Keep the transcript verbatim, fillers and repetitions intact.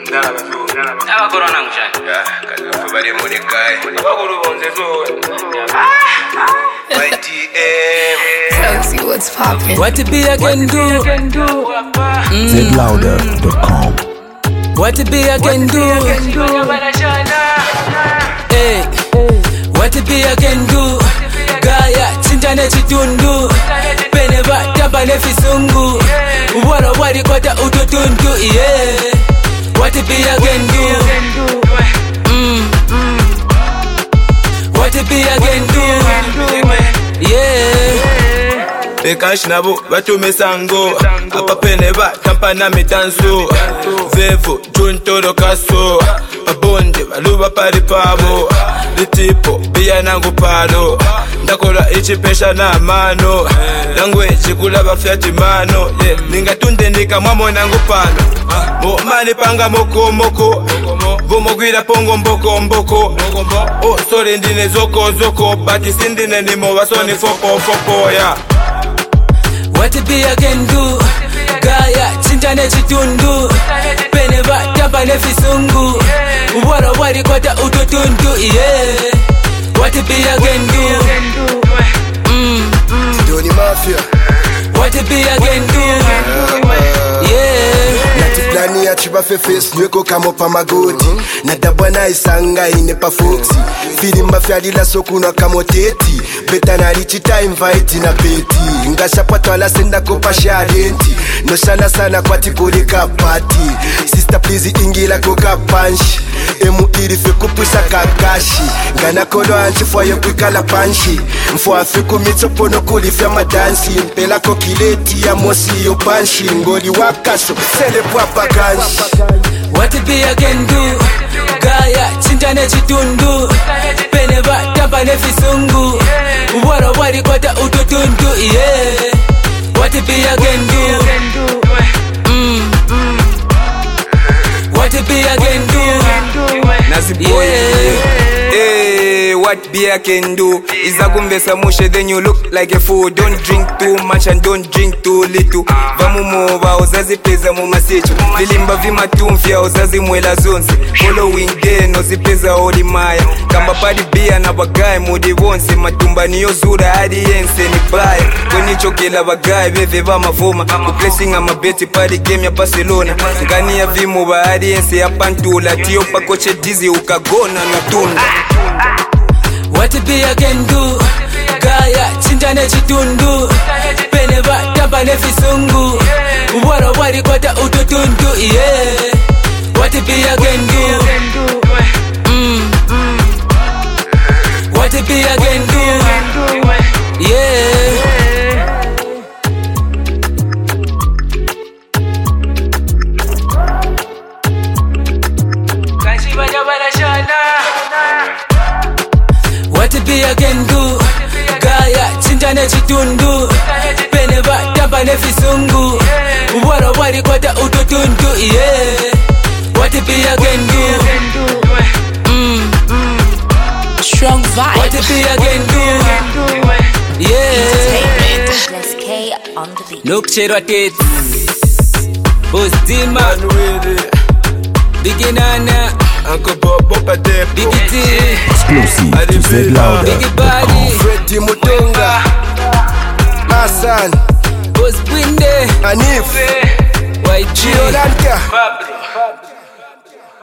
Aba corona ngishaya. Yeah, kazi bari money guy. Bakuru bonze zo. Y T M. Let's see what's poppin'. What it be again do? Z louder dot com. What it be again do? Hey, what it be again do? Gaya chintane chitundu. Peneva tamba nefisungu. Wara wari kota ututundu. Yeah. What it be again do? Mm. What it be again do? Yeah. Ekash nabo batume sango apa pene ba tampa na mitanso vevo juntoro kaso abonde baluba pari pabo litipo bia nangu palo ndakola ichipesha na mano language kula bafyati mano yeah ningatunde ndika mwamo nangu pano mo mani panga moko moko vumogwira pongo mboko mboko oh sorry ndine zoko zoko bati sindine nimo wasoni fopo fopo yeah. What it be again do? Gaya chintane chitundu. Peneva tamba nefisungu. Wara wari kota ututundu. Yeah. What it be again do? Mm. Doni Mafia. What it be again do? Yeah. Nati plani ya chiba fe face nweko kamo pa magoti. Nadabwa na isanga ine pa foxy. Fili mafia lila soku na kamo teti. Beta na lichita invite na peti. Ngasha pato la senda kopa shalenti. No sana sana kwa tikolika party. Sister please ingila koka panshi. Emu iri fe kupusa kakashi. Ngana kolo anchi fwa yo kwikala panshi. Mfwa fe kumitso pono kulifya madansi. Mpela kokileti ya mosi yo panshi. Ngoli wakaso sele pwapa kanshi. What it be again do? Gaya chintane chitundu. Peneva tamba nefisungu. Wara wari kota ututundu. Yeah. What it be again do? Mm. What it be again do? Naziboy. Yeah. Hey, what beer can do is a gumbesa mushe, then you look like a fool. Don't drink too much and don't drink too little. Vamumova uzazi peza mumasecho. Vilimba vima tumfia uzazi mwela zonse. Following day no zipeza oli maya. Kamba padi beer na bagay mudi wonse. Matumba niyo zura hadi yense ni baya. Kwenye chokela bagay veve vama voma. Kuplessing ama beti padi game ya Barcelona. Ngani ya vimu ba hadi yense ya pantula. Tiyo pa koche dizi ukagona nutunda. What it be again do? Gaya chintane chitundu. Peneva tamba nefisungu. Wara wari kota ututundu. Yeah. What it be again do? Mm. What it be again do? Yeah. What it be again do? Gaya chintane chitundu. Peneva tamba nefisungu. Wara wari kota ututundu. Yeah. What it be again do? Mm. Strong vibe. What it be again do? Yeah. Let's K on the beat. Look chero tit. Bostima. Biginana. Uncle Bob Bopa Depo. Biggie T. Exclusive to Z louder Biggie dot com. Body. Freddy Mutunga. Hassan. Boss Winde. Anif. Y G. Chiolanka. Pablo.